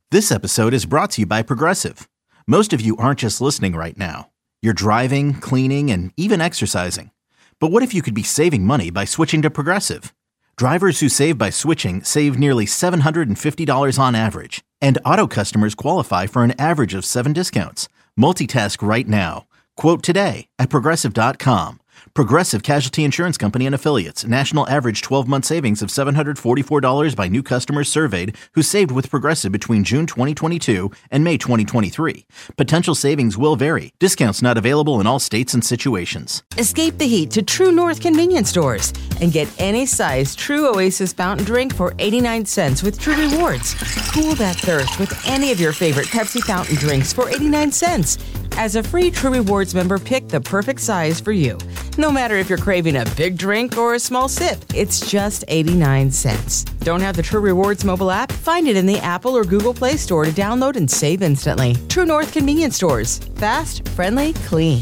This episode is brought to you by Progressive. Most of you aren't just listening right now. You're driving, cleaning, and even exercising. But what if you could be saving money by switching to Progressive? Drivers who save by switching save nearly $750 on average. And auto customers qualify for an average of 7 discounts. Multitask right now. Quote today at Progressive.com. Progressive Casualty Insurance Company and Affiliates. National average 12-month savings of $744 by new customers surveyed who saved with Progressive between June 2022 and May 2023. Potential savings will vary. Discounts not available in all states and situations. Escape the heat to True North convenience stores and get any size True Oasis fountain drink for 89 cents with True Rewards. Cool that thirst with any of your favorite Pepsi fountain drinks for 89 cents. As a free True Rewards member, pick the perfect size for you. No matter if you're craving a big drink or a small sip, it's just 89 cents. Don't have the True Rewards mobile app? Find it in the Apple or Google Play Store to download and save instantly. True North convenience stores. Fast, friendly, clean.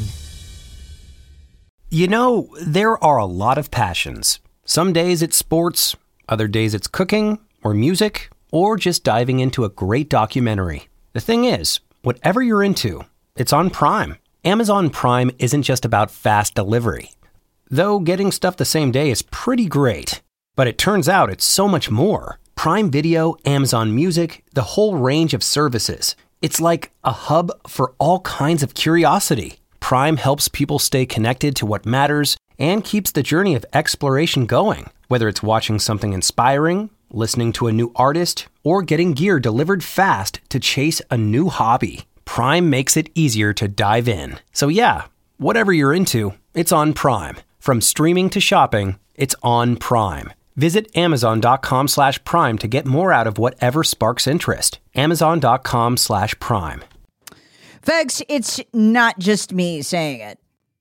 You know, there are a lot of passions. Some days it's sports, other days it's cooking or music, or just diving into a great documentary. The thing is, whatever you're into, it's on Prime. Amazon Prime isn't just about fast delivery. Though getting stuff the same day is pretty great. But it turns out it's so much more. Prime Video, Amazon Music, the whole range of services. It's like a hub for all kinds of curiosity. Prime helps people stay connected to what matters and keeps the journey of exploration going. Whether it's watching something inspiring, listening to a new artist, or getting gear delivered fast to chase a new hobby. Prime makes it easier to dive in. So yeah, whatever you're into, it's on Prime. From streaming to shopping, it's on Prime. Visit Amazon.com/Prime to get more out of whatever sparks interest. Amazon.com/Prime. Folks, it's not just me saying it.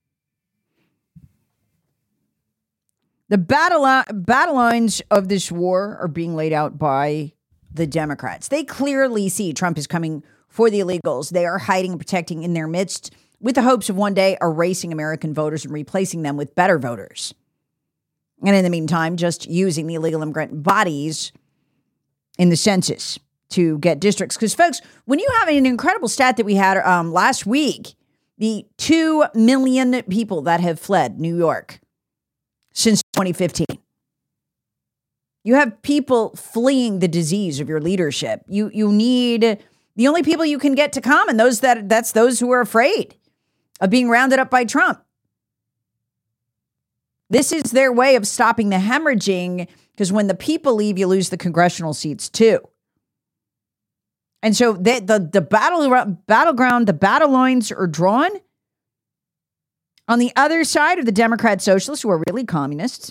The battle lines of this war are being laid out by the Democrats. They clearly see Trump is coming for the illegals. They are hiding and protecting in their midst with the hopes of one day erasing American voters and replacing them with better voters. And in the meantime, just using the illegal immigrant bodies in the census to get districts. Because, folks, when you have an incredible stat that we had last week, the 2 million people that have fled New York since 2015. You have people fleeing the disease of your leadership. You need the only people you can get to come, and that's those who are afraid of being rounded up by Trump. This is their way of stopping the hemorrhaging, because when the people leave, you lose the congressional seats too. And so the battleground, the battle lines are drawn on the other side of the Democrat socialists, who are really communists.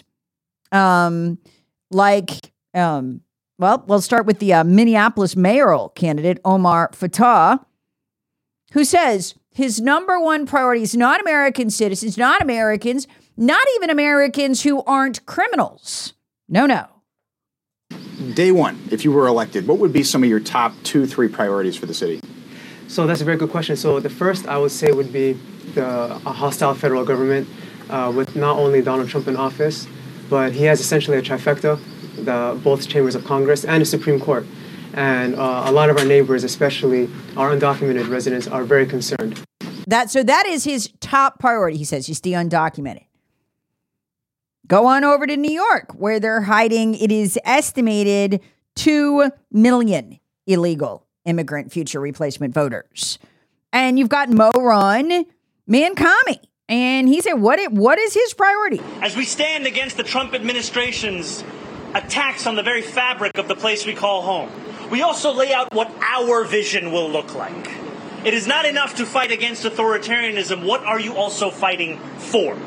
Well, we'll start with the Minneapolis mayoral candidate, Omar Fatah, who says his number one priority is not American citizens, not Americans, not even Americans who aren't criminals. No. Day one, if you were elected, what would be some of your top 2-3 priorities for the city? So that's a very good question. So the first I would say would be a hostile federal government with not only Donald Trump in office, but he has essentially a trifecta, both chambers of Congress and the Supreme Court. And a lot of our neighbors, especially our undocumented residents, are very concerned. So that is his top priority, he says, is the undocumented. Go on over to New York, where they're hiding, it is estimated, 2 million illegal immigrant future replacement voters. And you've got Moron Mancami. And he said, what is his priority? As we stand against the Trump administration's attacks on the very fabric of the place we call home, we also lay out what our vision will look like. It is not enough to fight against authoritarianism. What are you also fighting for?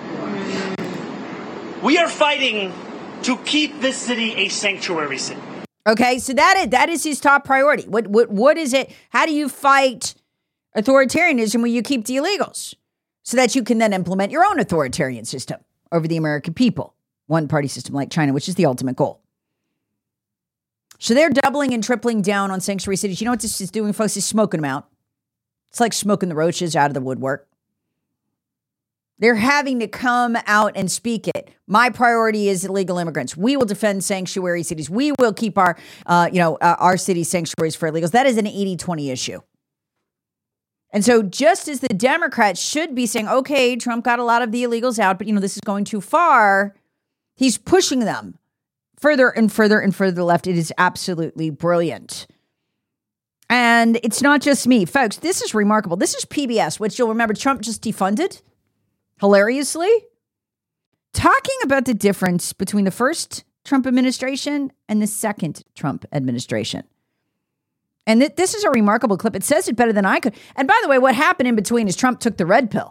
We are fighting to keep this city a sanctuary city. Okay, so that is his top priority. What is it? How do you fight authoritarianism when you keep the illegals, so that you can then implement your own authoritarian system over the American people? One-party system like China, which is the ultimate goal. So they're doubling and tripling down on sanctuary cities. You know what this is doing, folks? Is smoking them out. It's like smoking the roaches out of the woodwork. They're having to come out and speak it. My priority is illegal immigrants. We will defend sanctuary cities. We will keep our city sanctuaries for illegals. That is an 80-20 issue. And so just as the Democrats should be saying, okay, Trump got a lot of the illegals out, but, this is going too far, he's pushing them further and further and further to the left. It is absolutely brilliant. And it's not just me. Folks, this is remarkable. This is PBS, which you'll remember Trump just defunded. Hilariously, talking about the difference between the first Trump administration and the second Trump administration. And this is a remarkable clip. It says it better than I could. And by the way, what happened in between is Trump took the red pill.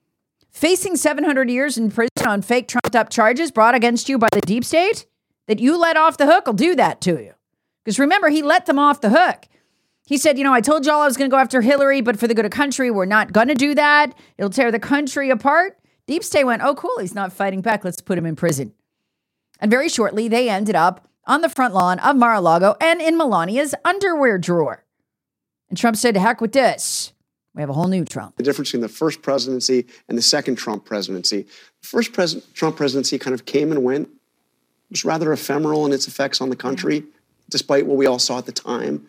Facing 700 years in prison on fake trumped up charges brought against you by the deep state that you let off the hook will do that to you. Because remember, he let them off the hook. He said, I told y'all I was going to go after Hillary, but for the good of country, we're not going to do that. It'll tear the country apart. Deep State went, oh, cool, he's not fighting back. Let's put him in prison. And very shortly, they ended up on the front lawn of Mar-a-Lago and in Melania's underwear drawer. And Trump said, to heck with this. We have a whole new Trump. The difference between the first presidency and the second Trump presidency. The first Trump presidency kind of came and went. It was rather ephemeral in its effects on the country, despite what we all saw at the time.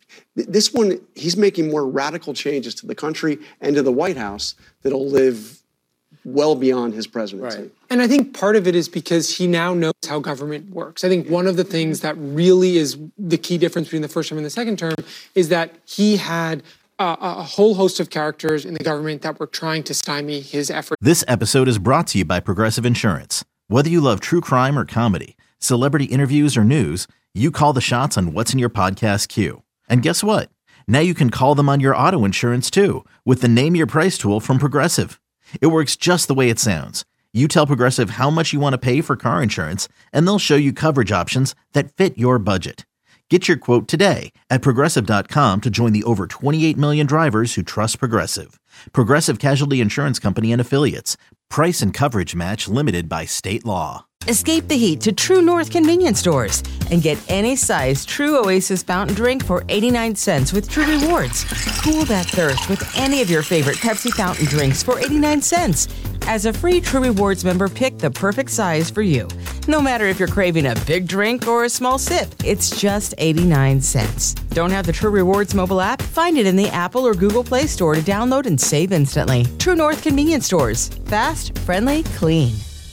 This one, he's making more radical changes to the country and to the White House that'll live well beyond his presidency. Right. And I think part of it is because he now knows how government works. I think one of the things that really is the key difference between the first term and the second term is that he had a whole host of characters in the government that were trying to stymie his effort. This episode is brought to you by Progressive Insurance. Whether you love true crime or comedy, celebrity interviews or news, you call the shots on what's in your podcast queue. And guess what? Now you can call them on your auto insurance too with the Name Your Price tool from Progressive. It works just the way it sounds. You tell Progressive how much you want to pay for car insurance, and they'll show you coverage options that fit your budget. Get your quote today at Progressive.com to join the over 28 million drivers who trust Progressive. Progressive Casualty Insurance Company and Affiliates. Price and coverage match limited by state law. Escape the heat to True North convenience stores and get any size True Oasis fountain drink for 89 cents with True Rewards. Cool that thirst with any of your favorite Pepsi fountain drinks for 89 cents. As a free True Rewards member, pick the perfect size for you. No matter if you're craving a big drink or a small sip, it's just 89 cents. Don't have the True Rewards mobile app? Find it in the Apple or Google Play Store to download and save instantly. True North convenience stores. Fast, friendly, clean.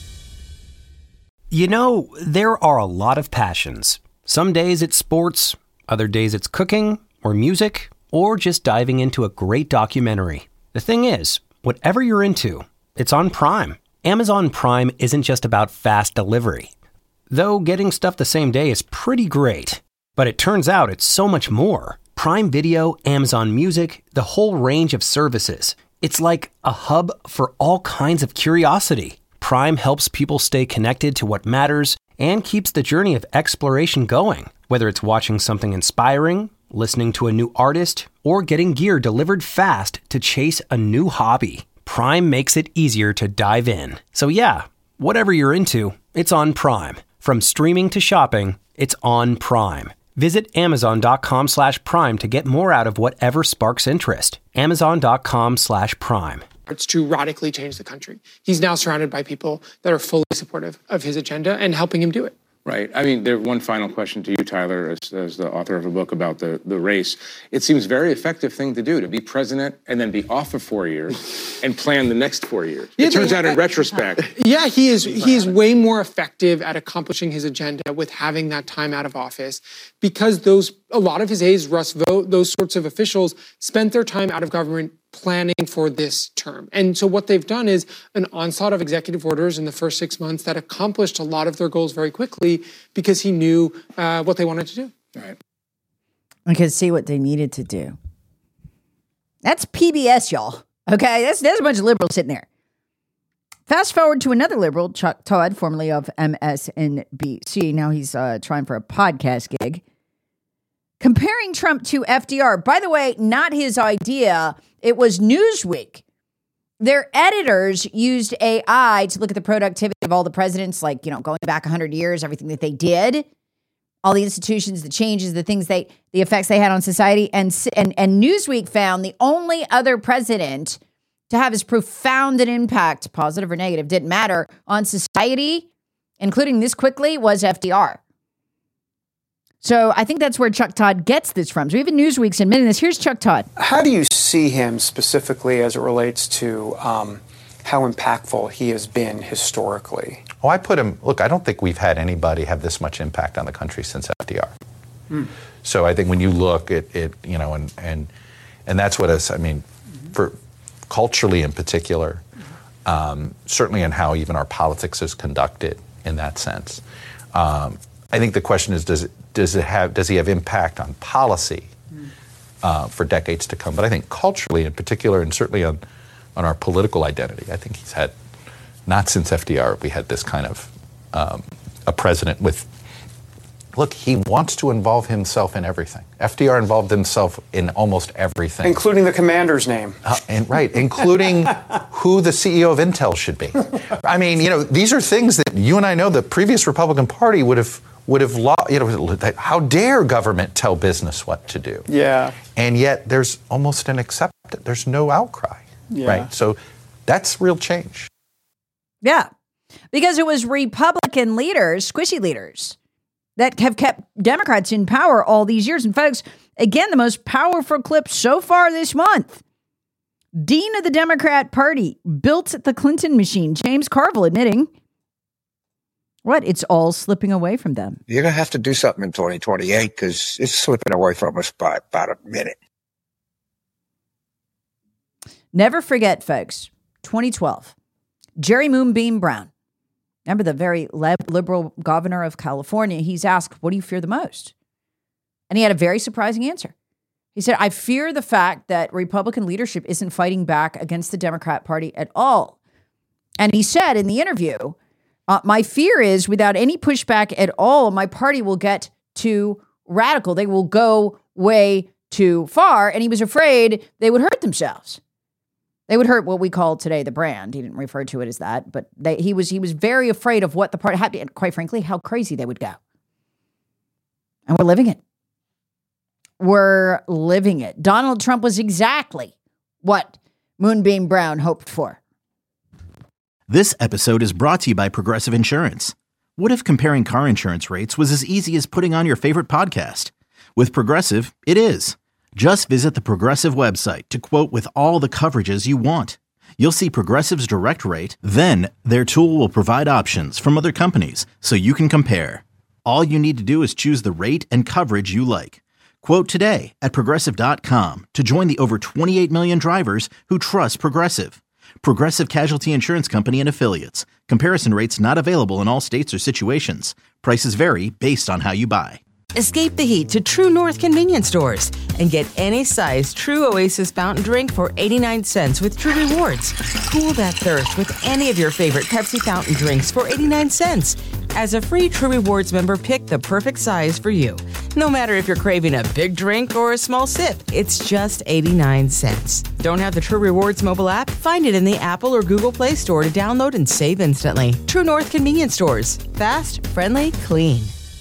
There are a lot of passions. Some days it's sports, other days it's cooking or music, or just diving into a great documentary. The thing is, whatever you're into, it's on Prime. Amazon Prime isn't just about fast delivery. Though getting stuff the same day is pretty great. But it turns out it's so much more. Prime Video, Amazon Music, the whole range of services. It's like a hub for all kinds of curiosity. Prime helps people stay connected to what matters and keeps the journey of exploration going. Whether it's watching something inspiring, listening to a new artist, or getting gear delivered fast to chase a new hobby, Prime makes it easier to dive in. So yeah, whatever you're into, it's on Prime. From streaming to shopping, it's on Prime. Visit Amazon.com/Prime to get more out of whatever sparks interest. Amazon.com/Prime. It's to radically change the country. He's now surrounded by people that are fully supportive of his agenda and helping him do it. Right. I mean, one final question to you, Tyler, as the author of a book about the race. It seems a very effective thing to do, to be president and then be off for 4 years and plan the next 4 years. It turns out in retrospect. Yeah, he is way more effective at accomplishing his agenda with having that time out of office because a lot of his aides, Russ Vought, those sorts of officials spent their time out of government planning for this term. And so what they've done is an onslaught of executive orders in the first 6 months that accomplished a lot of their goals very quickly because he knew what they wanted to do. Right. I could see what they needed to do. That's PBS, y'all. Okay, there's a bunch of liberals sitting there. Fast forward to another liberal, Chuck Todd, formerly of MSNBC. Now he's trying for a podcast gig. Comparing Trump to FDR. By the way, not his idea. It was Newsweek. Their editors used AI to look at the productivity of all the presidents, like, going back 100 years, everything that they did, all the institutions, the changes, the things the effects they had on society. And Newsweek found the only other president to have as profound an impact, positive or negative, didn't matter, on society, including this quickly, was FDR. So I think that's where Chuck Todd gets this from. So even Newsweek's admitting this. Here's Chuck Todd. How do you see him specifically as it relates to how impactful he has been historically? Oh, I put him, look, I don't think we've had anybody have this much impact on the country since FDR. So I think when you look at it, you know, and that's what us, I mean, for culturally in particular, certainly in how even our politics is conducted in that sense. I think the question is, does he have impact on policy for decades to come? But I think culturally in particular, and certainly on our political identity, I think he's had, not since FDR, we had this kind of a president with, look, he wants to involve himself in everything. FDR involved himself in almost everything. Including the commander's name. Including who the CEO of Intel should be. I mean, you know, these are things that you and I know the previous Republican Party would have, you know, how dare government tell business what to do? Yeah. And yet there's almost an acceptance. There's no outcry, right? So that's real change. Yeah, because it was Republican leaders, squishy leaders, that have kept Democrats in power all these years. And folks, again, the most powerful clip so far this month. Dean of the Democrat Party built the Clinton machine, James Carville, admitting, what? It's all slipping away from them. You're going to have to do something in 2028 because it's slipping away from us by about a minute. Never forget, folks, 2012, Jerry Moonbeam Brown. Remember the very liberal governor of California? He's asked, what do you fear the most? And he had a very surprising answer. He said, I fear the fact that Republican leadership isn't fighting back against the Democrat Party at all. And he said in the interview, my fear is without any pushback at all, my party will get too radical. They will go way too far. And he was afraid they would hurt themselves. They would hurt what we call today the brand. He didn't refer to it as that, but he was very afraid of what the party had, and quite frankly, how crazy they would go. And we're living it. We're living it. Donald Trump was exactly what Moonbeam Brown hoped for. This episode is brought to you by Progressive Insurance. What if comparing car insurance rates was as easy as putting on your favorite podcast? With Progressive, it is. Just visit the Progressive website to quote with all the coverages you want. You'll see Progressive's direct rate, then their tool will provide options from other companies so you can compare. All you need to do is choose the rate and coverage you like. Quote today at Progressive.com to join the over 28 million drivers who trust Progressive. Progressive Casualty Insurance Company and Affiliates. Comparison rates not available in all states or situations. Prices vary based on how you buy. Escape the heat to True North convenience stores and get any size True Oasis fountain drink for 89 cents with True Rewards. Cool that thirst with any of your favorite Pepsi fountain drinks for 89 cents. As a free True Rewards member, pick the perfect size for you. No matter if you're craving a big drink or a small sip, it's just 89 cents. Don't have the True Rewards mobile app? Find it in the Apple or Google Play Store to download and save instantly. True North convenience stores. Fast, friendly, clean.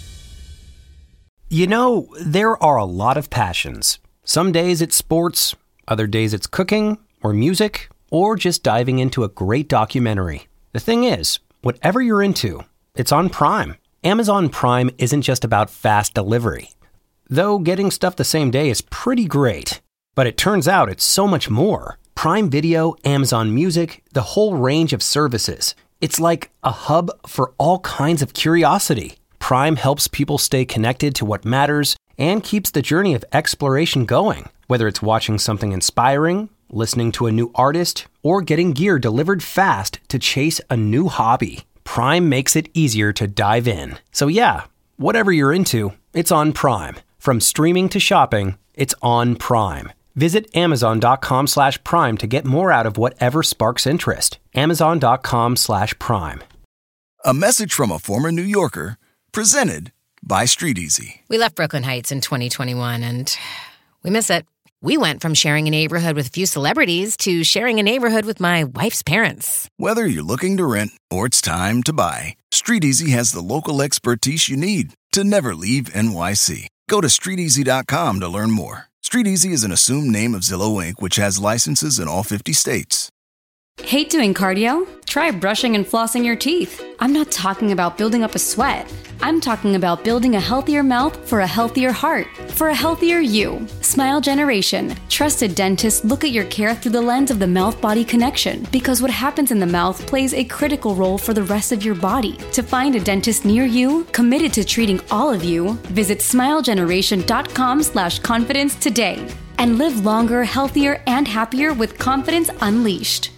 You know, there are a lot of passions. Some days it's sports, other days it's cooking, or music, or just diving into a great documentary. The thing is, whatever you're into, it's on Prime. Amazon Prime isn't just about fast delivery. Though getting stuff the same day is pretty great. But it turns out it's so much more. Prime Video, Amazon Music, the whole range of services. It's like a hub for all kinds of curiosity. Prime helps people stay connected to what matters and keeps the journey of exploration going. Whether it's watching something inspiring, listening to a new artist, or getting gear delivered fast to chase a new hobby, Prime makes it easier to dive in. So yeah, whatever you're into, it's on Prime. From streaming to shopping, it's on Prime. Visit Amazon.com/Prime to get more out of whatever sparks interest. Amazon.com/Prime. A message from a former New Yorker, presented by StreetEasy. We left Brooklyn Heights in 2021 and we miss it. We went from sharing a neighborhood with a few celebrities to sharing a neighborhood with my wife's parents. Whether you're looking to rent or it's time to buy, StreetEasy has the local expertise you need to never leave NYC. Go to StreetEasy.com to learn more. StreetEasy is an assumed name of Zillow Inc., which has licenses in all 50 states. Hate doing cardio? Try brushing and flossing your teeth. I'm not talking about building up a sweat. I'm talking about building a healthier mouth for a healthier heart, for a healthier you. Smile Generation. Trusted dentists look at your care through the lens of the mouth-body connection, because what happens in the mouth plays a critical role for the rest of your body. To find a dentist near you, committed to treating all of you, visit smilegeneration.com/confidence today. And live longer, healthier, and happier with confidence unleashed.